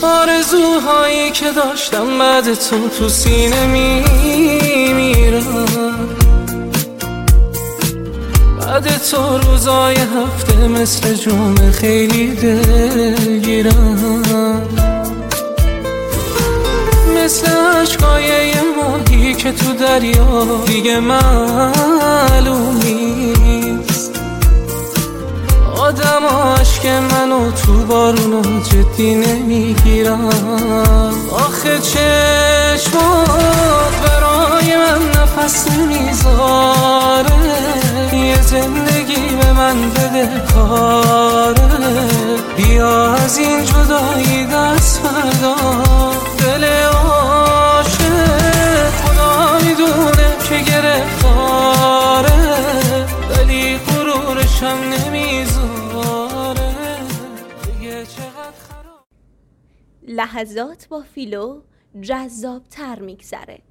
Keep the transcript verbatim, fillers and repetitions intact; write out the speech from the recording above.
آرزوهایی که داشتم بعد تو تو سینه میمیرم. بعد تو روزای هفته مثل جمعه خیلی دلگیرم، مثل عشقای یه ماهی که تو دریا دیگه معلوم نیست. آدم عشق منو تو بارونو جدی نمیگیرم. آخه چشمات برای من نفس نمیذاره، یه زندگی به من بده کاره. بیا از این جدایی دست بردار، دل عاشق خدا میدونه که گرفتاره، ولی غرورشم نمیذاره دیگه چقدر خراب. لحظات با فیلو جذاب تر میگذره.